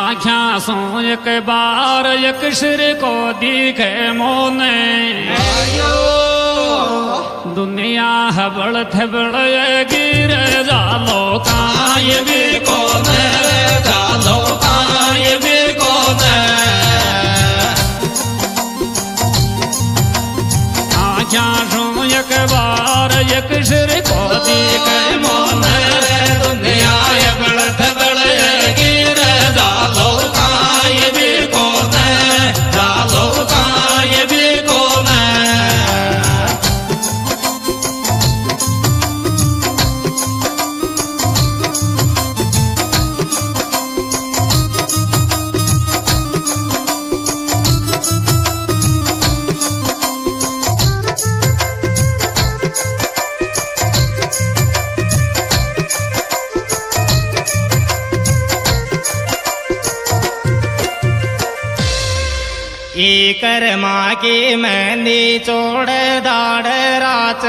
आख्या सो एक बार एक सिर को दिखे मोने दुनिया हबड़ थबड़ गिर जालो काय भी कोने जालो काय भी कोने आख्या सो एक बार एक सिर को दिखे मोने दुनिया हबड़ थबड़ गिर जालो काय भी कोने जालो काय भी कोने कर्मा की मेहंदी चोड़ दाड़ राच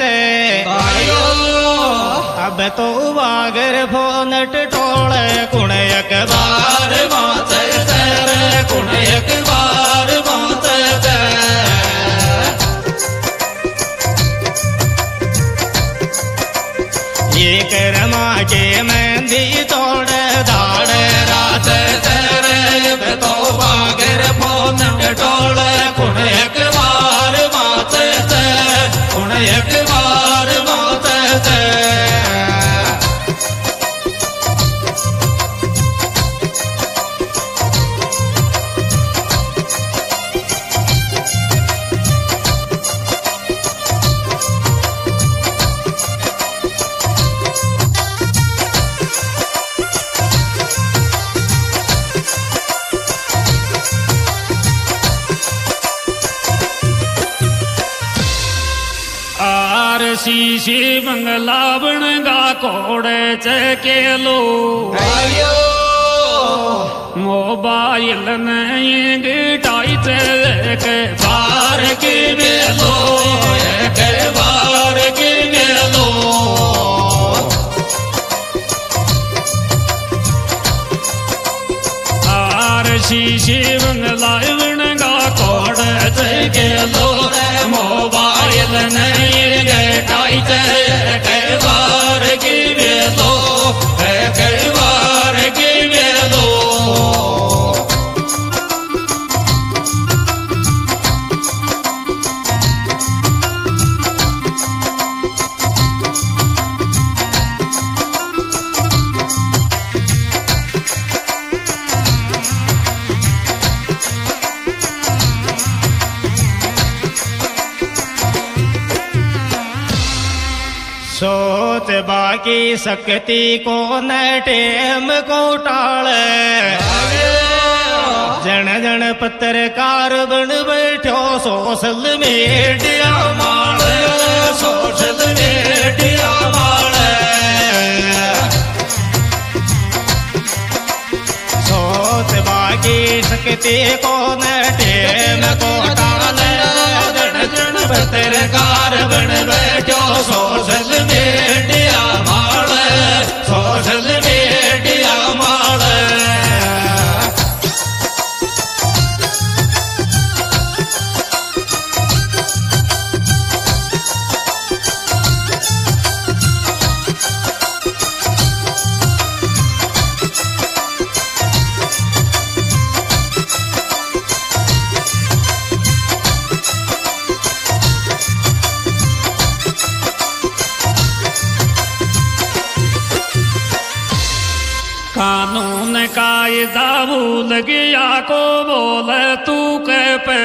अब तो बागर फोनट टोड़ कुण एक बार बात कुण एक बार बात ये कर्मा के मेहंदी तोड़ दाड़ रात तो बागर फोन टोल कुण एक बार बात कुण एक बार बात शीशी बंगला बनगा कोड़े चके लो मोबाइल नहीं गिटाई के बार की बेलो के बार की बेलो आर शीशी बंगला बनगा कोड़े चके लो मोबाइल नहीं कई बार की बेलो कई बार की बेलो सोच बाकी शक्ति को न टेम को टाल जन जन पत्रकार बन बैठो सोशल मीडिया माल सोशल मीडिया माल सोच बाकी शक्ति को न टेम को टाल जन जन पत्रकार बन बैठो सोशल मीडिया माल सोशल मीडिया माल कानून कायदा भूल गया को बोल तू के पे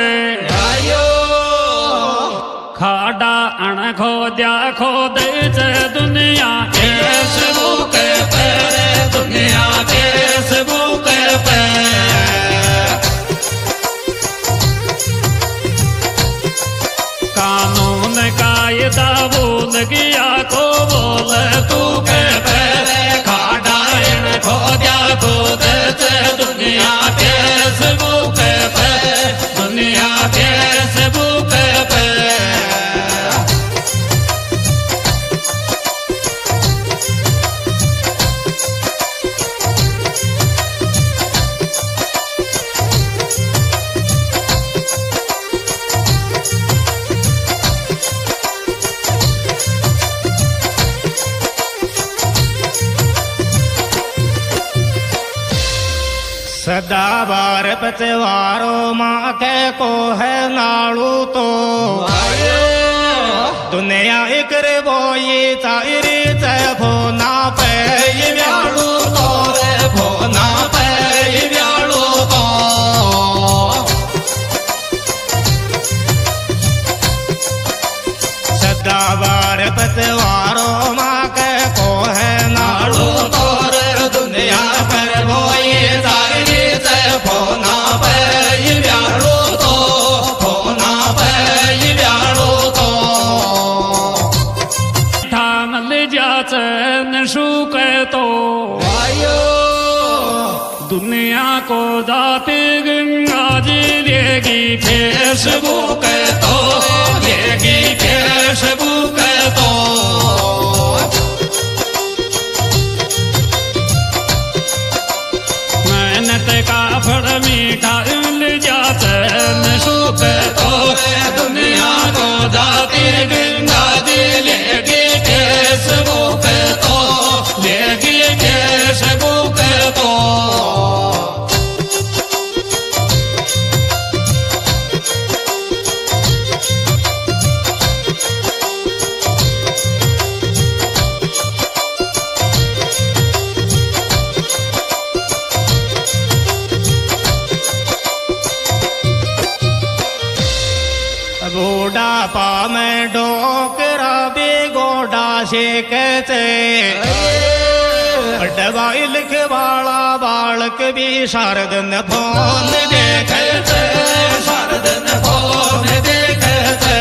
खाड़ा अण खोद्या खोद दुनिया फेसबुक पे दुनिया फेसबुक पे कानून कायदा भूल गया को बोल तू के पे खोद्या खोद दुनिया फेसबुक पे दुनिया फेसबुक पे सदा बार पतवारो माँ के को है नाड़ू तो दुनिया एक रे वो ये चायरी चाय फोना पे ये व्याड़ू तो रे फोना पे ये व्याड़ू तो सदा बार पतवारो माँ के को है नाड़ू तो रे दुनिया पर वो ये चायरी चाय फोना पे ये व्याड़ू तो फोना पे ये व्याड़ू तो न शुक तो दुनिया को जाते गंगा जी लेगी फेसबुक तो लेगी फेसबुक तो मेहनत का फल मीठा मिल जाता न शुक तो दुनिया को जाती गंगा जी लेगी फेसबुक तो लेगी फेसबुक तो बूढ़ापा में डोकरा भी गोडा से कहते दवाई लिख वाला बालक भी शारदन फोन देखते शारदन फोन देखते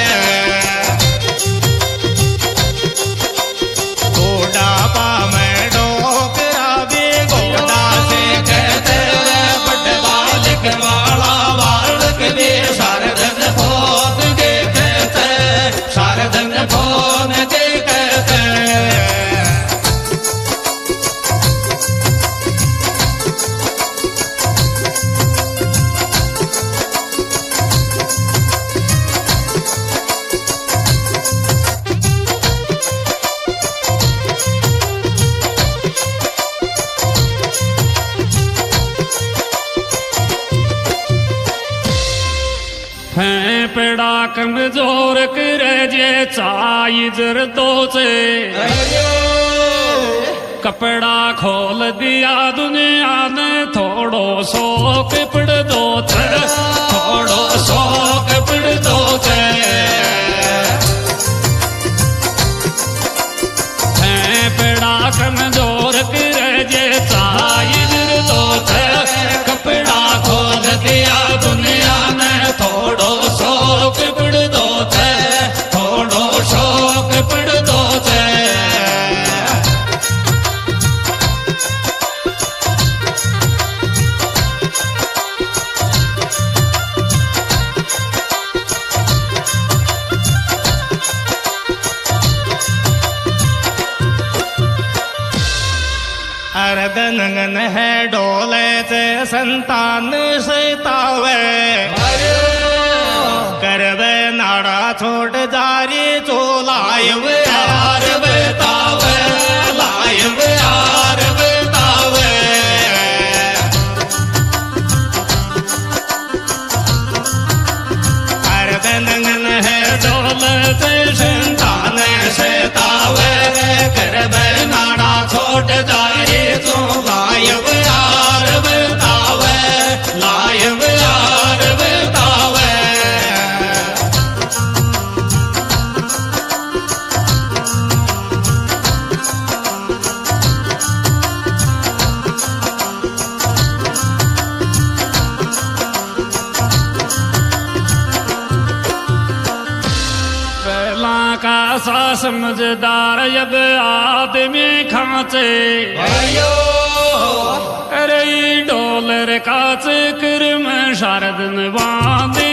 बूढ़ापा में डोकरा भी गोडा से कहते बटवा लिख वाला बालक भी शारदन फोन देखते शारदन फोन देखते फेंपड़ा कमजोर करे जे चाई जरदो से कपड़ा खोल दिया दुनिया ने थोड़ो सो कपड़ दो थोड़ो सो कपड़ दो फेंपड़ा कमजोर करे जे चाई जरदो से कपड़ा खोल दिया दुनिया ने थोड़ो सो कपड़ दो थोड़ो सो कपड़ दो अर्धनंगन है डोले से संतान सतावे करवे नाड़ा छोड़ जारी चोलायव यार बतावे लायव यार बतावे अर्धनंगन है डोले से संतान सतावे करवे नाड़ा छोड़ जारी लायव यार बतावे लायव यार बतावे पहला का सा समझदार अब आदमी खाचे अरे डोलर का चक्र में शारदन बांध